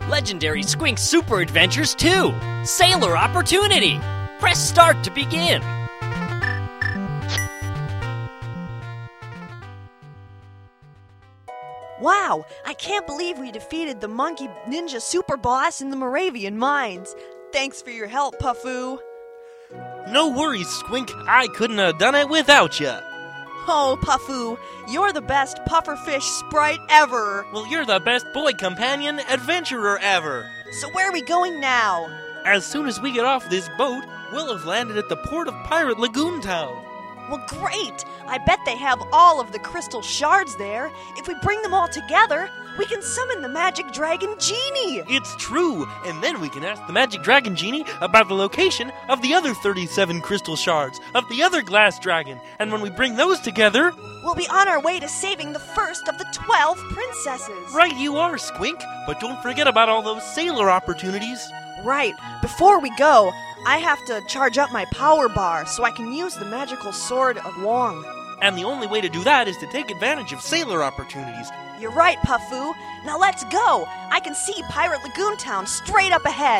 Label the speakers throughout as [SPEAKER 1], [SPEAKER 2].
[SPEAKER 1] Legendary Squink Super Adventures 2! Sailor Opportunity! Press start to begin!
[SPEAKER 2] Wow, I can't believe we defeated the Monkey Ninja Super Boss in the Moravian Mines. Thanks for your help, Puffu.
[SPEAKER 3] No worries, Squink. I couldn't have done it without ya.
[SPEAKER 2] Oh, Puffu, you're the best pufferfish sprite ever.
[SPEAKER 3] Well, you're the best boy companion adventurer ever.
[SPEAKER 2] So where are we going now?
[SPEAKER 3] As soon as we get off this boat, we'll have landed at the port of Pirate Lagoon Town.
[SPEAKER 2] Well, great! I bet they have all of the crystal shards there. If we bring them all together, we can summon the Magic Dragon Genie!
[SPEAKER 3] It's true, and then we can ask the Magic Dragon Genie about the location of the other 37 crystal shards of the other glass dragon, and when we bring those together...
[SPEAKER 2] we'll be on our way to saving the first of the 12 princesses!
[SPEAKER 3] Right you are, Squink, but don't forget about all those sailor opportunities.
[SPEAKER 2] Right. Before we go, I have to charge up my power bar so I can use the magical sword of Wong.
[SPEAKER 3] And the only way to do that is to take advantage of sailor opportunities.
[SPEAKER 2] You're right, Puffu. Now let's go. I can see Pirate Lagoon Town straight up ahead.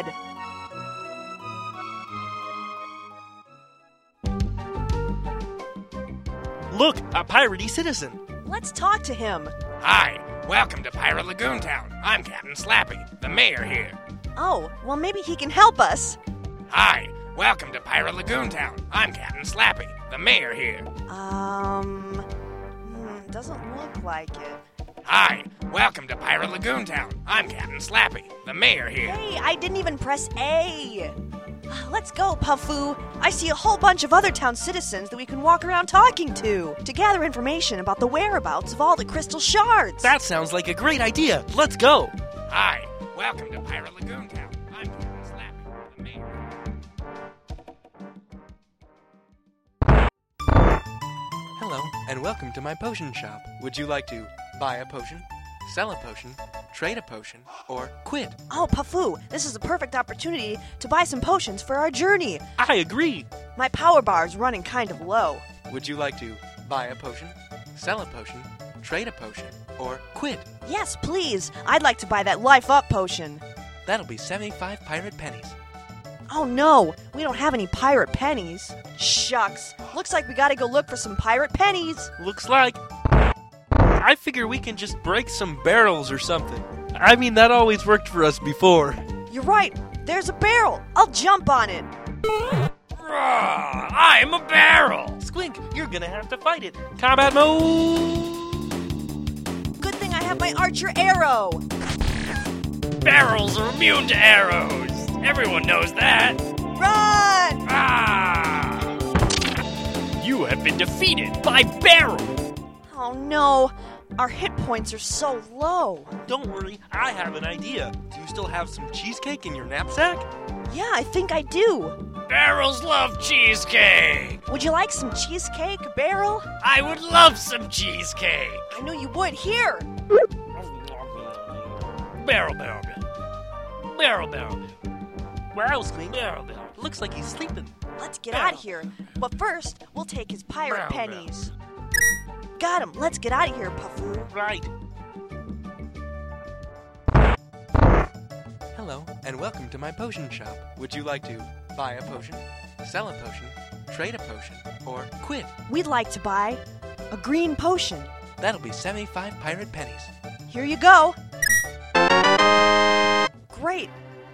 [SPEAKER 3] Look, a piratey citizen.
[SPEAKER 2] Let's talk to him.
[SPEAKER 4] Hi, welcome to Pirate Lagoon Town. I'm Captain Slappy, the mayor here.
[SPEAKER 2] Oh, well maybe he can help us.
[SPEAKER 4] Hi, welcome to Pirate Lagoon Town. I'm Captain Slappy, the mayor here.
[SPEAKER 2] Doesn't look like it.
[SPEAKER 4] Hi, welcome to Pirate Lagoon Town. I'm Captain Slappy, the mayor here.
[SPEAKER 2] Hey, I didn't even press A. Let's go, Puffu. I see a whole bunch of other town citizens that we can walk around talking to gather information about the whereabouts of all the crystal shards.
[SPEAKER 3] That sounds like a great idea. Let's go.
[SPEAKER 4] Hi, welcome to Pirate Lagoon Town. I'm Captain Slappy, the mayor.
[SPEAKER 5] Hello, and welcome to my potion shop. Would you like to buy a potion, sell a potion, trade a potion, or quit?
[SPEAKER 2] Oh, Puffu, this is a perfect opportunity to buy some potions for our journey.
[SPEAKER 3] I agree.
[SPEAKER 2] My power bar's running kind of low.
[SPEAKER 5] Would you like to buy a potion, sell a potion, trade a potion, or quit?
[SPEAKER 2] Yes, please. I'd like to buy that Life Up potion.
[SPEAKER 5] That'll be 75 pirate pennies.
[SPEAKER 2] Oh no, we don't have any pirate pennies. Shucks. Looks like we gotta go look for some pirate pennies.
[SPEAKER 3] Looks like... I figure we can just break some barrels or something. I mean, that always worked for us before.
[SPEAKER 2] You're right. There's a barrel. I'll jump on it.
[SPEAKER 4] I'm a barrel.
[SPEAKER 3] Squink, you're gonna have to fight it. Combat mode!
[SPEAKER 2] Good thing I have my archer arrow.
[SPEAKER 4] Barrels are immune to arrows. Everyone knows that.
[SPEAKER 2] Run!
[SPEAKER 4] Ah! You have been defeated by Barrel.
[SPEAKER 2] Oh no, our hit points are so low.
[SPEAKER 3] Don't worry, I have an idea. Do you still have some cheesecake in your knapsack?
[SPEAKER 2] Yeah, I think I do.
[SPEAKER 4] Barrels love cheesecake.
[SPEAKER 2] Would you like some cheesecake, Barrel?
[SPEAKER 4] I would love some cheesecake.
[SPEAKER 2] I knew you would. Here.
[SPEAKER 4] Barrel, barrel, barrel, barrel.
[SPEAKER 3] Wow, Squink.
[SPEAKER 4] Barrel, barrel.
[SPEAKER 3] Looks like he's sleeping.
[SPEAKER 2] Let's get out of here. But first, we'll take his pirate
[SPEAKER 4] Barrel,
[SPEAKER 2] pennies. Got him. Let's get out of here, Puffu.
[SPEAKER 3] Right.
[SPEAKER 5] Hello, and welcome to my potion shop. Would you like to buy a potion, sell a potion, trade a potion, or quit?
[SPEAKER 2] We'd like to buy a green potion.
[SPEAKER 5] That'll be 75 pirate pennies.
[SPEAKER 2] Here you go. Great.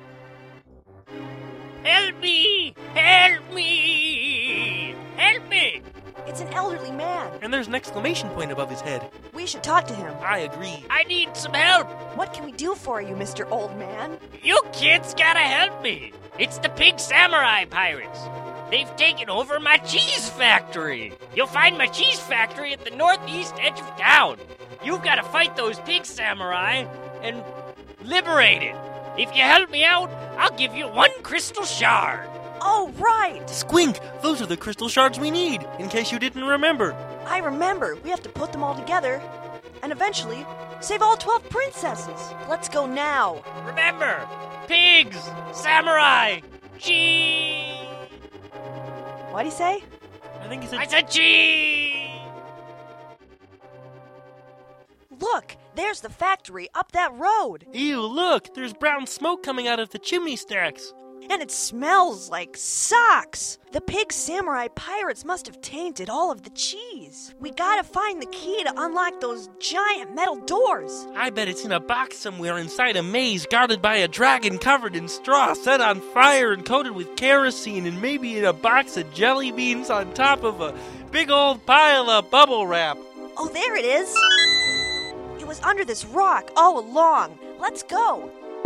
[SPEAKER 4] Help me! Help me! Help me!
[SPEAKER 2] It's an elderly man.
[SPEAKER 3] And there's an exclamation point above his head.
[SPEAKER 2] We should talk to him.
[SPEAKER 3] I agree.
[SPEAKER 4] I need some help.
[SPEAKER 2] What can we do for you, Mr. Old Man?
[SPEAKER 4] You kids gotta help me. It's the Pig Samurai Pirates. They've taken over my cheese factory. You'll find my cheese factory at the northeast edge of town. You've got to fight those Pig Samurai and liberate it. If you help me out, I'll give you 1 crystal shard.
[SPEAKER 2] Oh, right.
[SPEAKER 3] Squink, those are the crystal shards we need, in case you didn't remember.
[SPEAKER 2] I remember. We have to put them all together and eventually save all 12 princesses. Let's go now.
[SPEAKER 4] Remember, pigs, samurai, cheese.
[SPEAKER 2] What'd he say?
[SPEAKER 3] I think he said...
[SPEAKER 4] I said cheese.
[SPEAKER 2] Look, There's the factory up that road.
[SPEAKER 3] Ew, look, there's brown smoke coming out of the chimney stacks.
[SPEAKER 2] And it smells like socks. The pig samurai pirates must have tainted all of the cheese. We gotta find the key to unlock those giant metal doors.
[SPEAKER 3] I bet it's in a box somewhere inside a maze guarded by a dragon covered in straw, set on fire and coated with kerosene, and maybe in a box of jelly beans on top of a big old pile of bubble wrap.
[SPEAKER 2] Oh, there it is. It was under this rock all along. Let's go.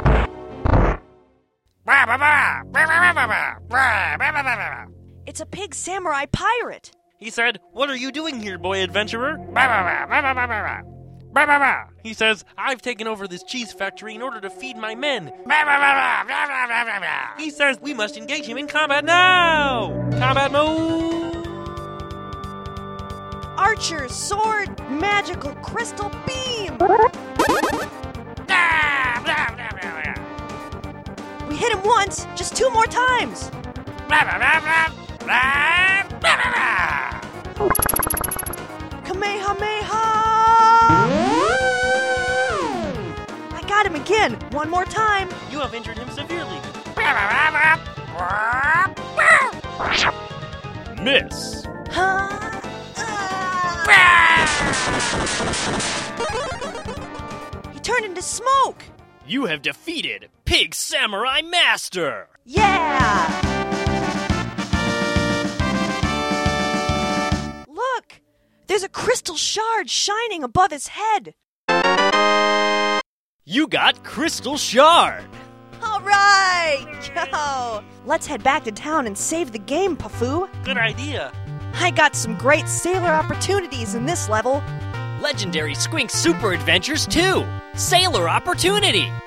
[SPEAKER 2] It's a pig samurai pirate.
[SPEAKER 3] He said, "What are you doing here, boy adventurer?" He says, "I've taken over this cheese factory in order to feed my men." He says, "We must engage him in combat now!" Combat mode!
[SPEAKER 2] Archer's sword, magical crystal beam. We hit him once, just 2 more times. Kamehameha! I got him again, 1 more time.
[SPEAKER 3] You have injured him severely.
[SPEAKER 1] Miss.
[SPEAKER 2] He turned into smoke.
[SPEAKER 1] You have defeated Pig Samurai Master.
[SPEAKER 2] Yeah! Look! There's a crystal shard shining above his head.
[SPEAKER 1] You got Crystal Shard.
[SPEAKER 2] All right! Yo! Let's head back to town and save the game, Pafoo.
[SPEAKER 3] Good idea.
[SPEAKER 2] I got some great sailor opportunities in this level.
[SPEAKER 1] Legendary Squink Super Adventures 2. Sailor Opportunity.